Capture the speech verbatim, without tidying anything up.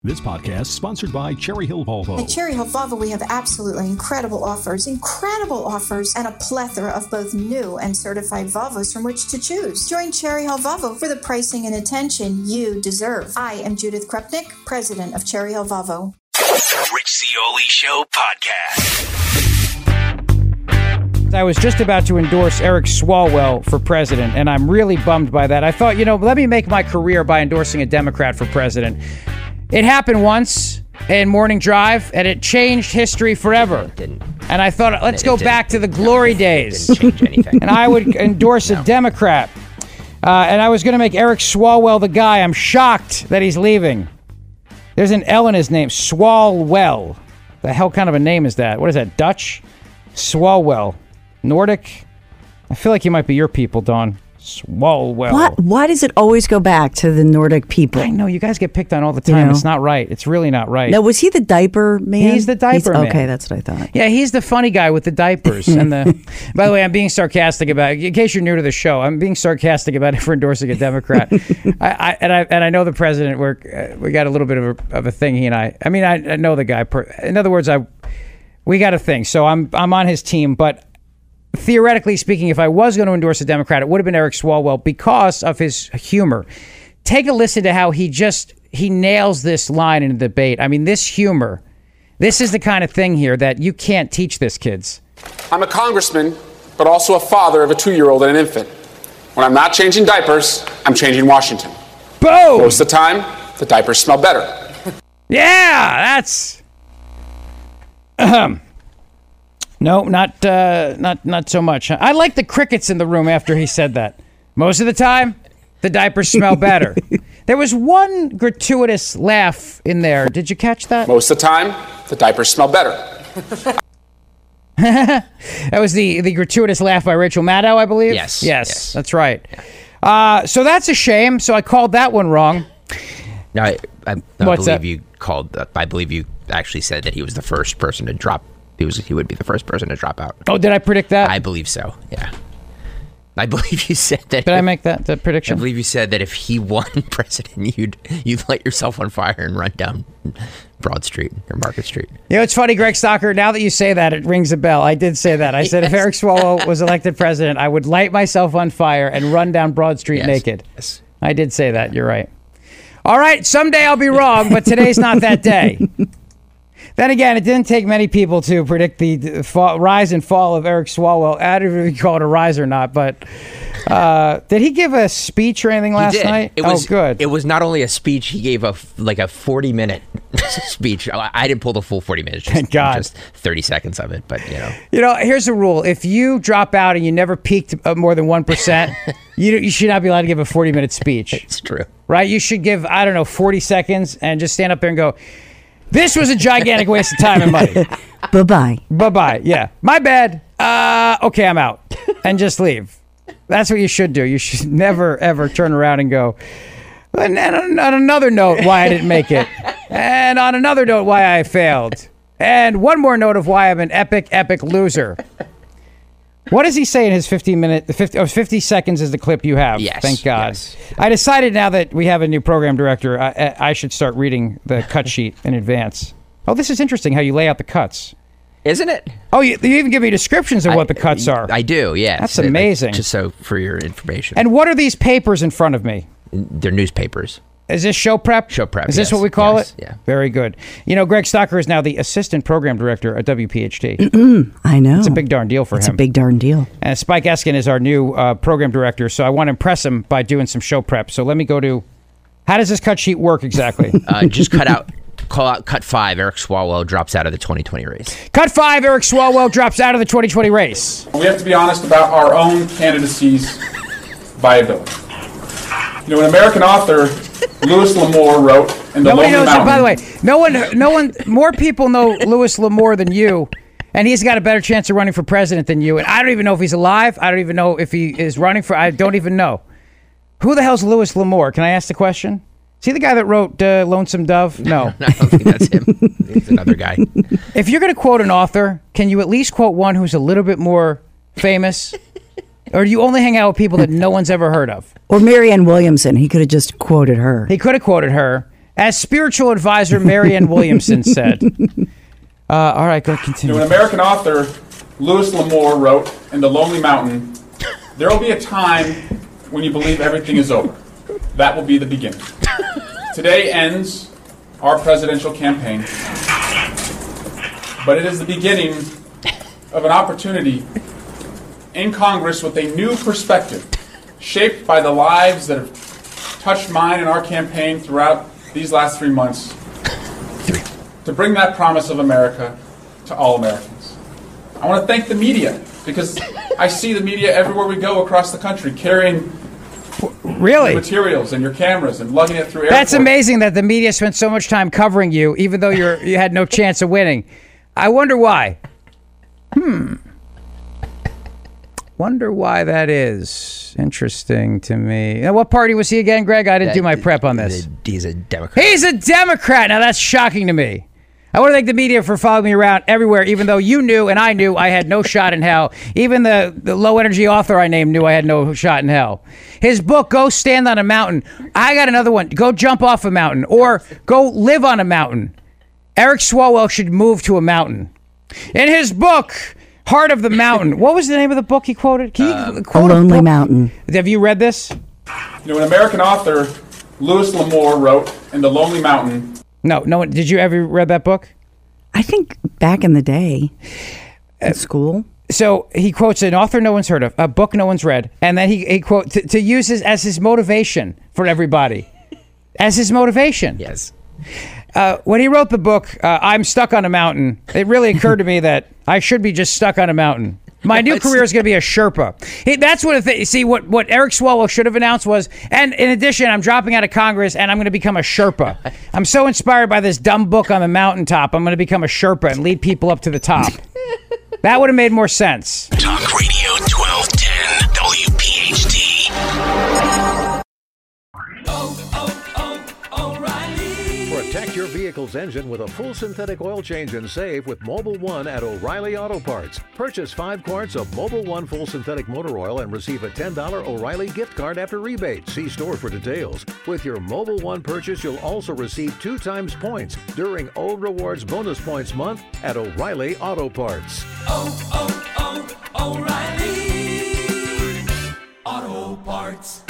This podcast is sponsored by Cherry Hill Volvo. At Cherry Hill Volvo, we have absolutely incredible offers, incredible offers, and a plethora of both new and certified Volvos from which to choose. Join Cherry Hill Volvo for the pricing and attention you deserve. I am Judith Krupnik, president of Cherry Hill Volvo. The Rich Zeoli Show podcast. I was just about to endorse Eric Swalwell for president, and I'm really bummed by that. I thought, you know, let me make my career by endorsing a Democrat for president. It happened once in Morning Drive, and it changed history forever. It didn't. And I thought, let's it go didn't. back to the glory no, days. It didn't change anything. And I would endorse no. a Democrat. Uh, and I was going to make Eric Swalwell the guy. I'm shocked that he's leaving. There's an L in his name, Swalwell. The hell kind of a name is that? What is that, Dutch? Swalwell. Nordic? I feel like you might be your people, Dawn. Swalwell. What? Why does it always go back to the Nordic people? I know, you guys get picked on all the time. You know? It's not right. It's really not right. Now, was he the diaper man? He's the diaper man. Okay, that's what I thought. Yeah, he's the funny guy with the diapers. and the. By the way, I'm being sarcastic about it. In case you're new to the show, I'm being sarcastic about it for endorsing a Democrat. I, I, and I and I know the president. We're, uh, we got a little bit of a, of a thing, he and I. I mean, I, I know the guy. Per, in other words, I we got a thing. So I'm I'm on his team, but theoretically speaking, if I was going to endorse a Democrat, it would have been Eric Swalwell because of his humor. Take a listen to how he just, he nails this line in the debate. I mean, this humor, this is the kind of thing here that you can't teach this, kids. I'm a congressman, but also a father of a two-year-old and an infant. When I'm not changing diapers, I'm changing Washington. Boom! Most of the time, the diapers smell better. Yeah, that's... Ahem. No, not uh, not not so much. I like the crickets in the room after he said that. Most of the time, the diapers smell better. There was one gratuitous laugh in there. Did you catch that? Most of the time, the diapers smell better. That was the, the gratuitous laugh by Rachel Maddow, I believe? Yes. Yes, yes. That's right. Uh, so that's a shame. So I called that one wrong. No, I, I, I What's believe that? you called. Uh, I believe you actually said that he was the first person to drop. He was. He would be the first person to drop out. Oh, did I predict that? I believe so. Yeah. I believe you said that. Did I make that, that prediction? I believe you said that if he won president, you'd you'd light yourself on fire and run down Broad Street or Market Street. You know, it's funny, Greg Stocker, now that you say that, it rings a bell. I did say that. I said Yes. if Eric Swalwell was elected president, I would light myself on fire and run down Broad Street Yes. naked. Yes. I did say that. You're right. All right, someday I'll be wrong, but today's not that day. Then again, it didn't take many people to predict the fall, rise and fall of Eric Swalwell. I don't know if you call it a rise or not, but uh, did he give a speech or anything last He did. night? It was oh, good. It was not only a speech; he gave a like a forty minute speech. I, I didn't pull the full forty minutes. Just, Thank God. Just thirty seconds of it, but you know. You know, here's the rule: if you drop out and you never peaked uh, more than one percent, you you should not be allowed to give a forty minute speech. It's true, right? You should give I don't know forty seconds and just stand up there and go, "This was a gigantic waste of time and money. Bye bye. Bye bye." Yeah, my bad. Uh, okay, I'm out, and just leave. That's what you should do. You should never ever turn around and go. And on on another note, why I didn't make it, and on another note, why I failed, and one more note of why I'm an epic, epic loser. What does he say in his fifteen minute, fifty, oh, fifty seconds is the clip you have? Yes. Thank God. Yes. I decided now that we have a new program director, I, I should start reading the cut sheet in advance. Oh, this is interesting how you lay out the cuts. isn't it? Oh, you, you even give me descriptions of I, what the cuts are. I do. Yes. That's It- like, amazing. just so for your information. And what are these papers in front of me? They're newspapers. Is this show prep? Show prep, Is this yes, what we call yes, it? yeah. Very good. You know, Greg Stocker is now the assistant program director at W P H T. I know. It's a big darn deal for It's him. a big darn deal. And Spike Eskin is our new uh, program director, so I want to impress him by doing some show prep. So let me go to, how does this cut sheet work exactly? Uh, just cut out, call out cut five. Eric Swalwell drops out of the twenty twenty race. Cut five, Eric Swalwell drops out of the twenty twenty race. We have to be honest about our own candidacy's viability. You know, an American author, Louis L'Amour, wrote in The Nobody Lonely knows, Mountain. by the way, no one, no one, more people know Louis L'Amour than you, and he's got a better chance of running for president than you. And I don't even know if he's alive. I don't even know if he is running for, I don't even know. Who the hell's Louis L'Amour? Can I ask the question? Is he the guy that wrote uh, Lonesome Dove? No. I don't think that's him. It's another guy. If you're going to quote an author, can you at least quote one who's a little bit more famous? Or do you only hang out with people that no one's ever heard of? Or Marianne Williamson. He could have just quoted her. He could have quoted her. As spiritual advisor Marianne Williamson said. Uh, all right, go continue. You know, an American author, Louis L'Amour, wrote in The Lonely Mountain, there will be a time when you believe everything is over. That will be the beginning. Today ends our presidential campaign, but it is the beginning of an opportunity in Congress with a new perspective, shaped by the lives that have touched mine and our campaign throughout these last three months, to bring that promise of America to all Americans. I want to thank the media, because I see the media everywhere we go across the country carrying really materials and your cameras and lugging it through airports. That's amazing that the media spent so much time covering you, even though you're you had no chance of winning. I wonder why. Hmm. Wonder why that is. Interesting to me. Now, what party was he again, Greg? I didn't do my prep on this. He's a Democrat. He's a Democrat. Now, that's shocking to me. I want to thank the media for following me around everywhere, even though you knew and I knew I had no shot in hell. Even the, the low-energy author I named knew I had no shot in hell. His book, Go Stand on a Mountain. I got another one. Go Jump Off a Mountain. Or Go Live on a Mountain. Eric Swalwell should move to a mountain. In his book, Heart of the Mountain. What was the name of the book he quoted? Can you um, quote A Lonely book? Mountain. Have you read this? You know, an American author, Louis L'Amour, wrote in The Lonely Mountain. No, no. Did you ever read that book? I think back in the day, at school. So he quotes an author no one's heard of, a book no one's read, and then he, he quote to, to use his, as his motivation for everybody, as his motivation. Yes. Uh, when he wrote the book, uh, I'm Stuck on a Mountain, it really occurred to me that I should be just stuck on a mountain. My new career is going to be a Sherpa. He, that's what, th- see, what, what Eric Swalwell should have announced was, and in addition, I'm dropping out of Congress and I'm going to become a Sherpa. I'm so inspired by this dumb book on the mountaintop, I'm going to become a Sherpa and lead people up to the top. That would have made more sense. Talk Radio twelve ten W P H T. Oh, oh, oh, O'Reilly. Protect your vehicle's engine with a full synthetic oil change and save with Mobil One at O'Reilly Auto Parts. Purchase five quarts of Mobil One full synthetic motor oil and receive a ten dollars O'Reilly gift card after rebate. See store for details. With your Mobil One purchase, you'll also receive two times points during O Rewards Bonus Points Month at O'Reilly Auto Parts. Oh, oh, oh, O'Reilly Auto Parts.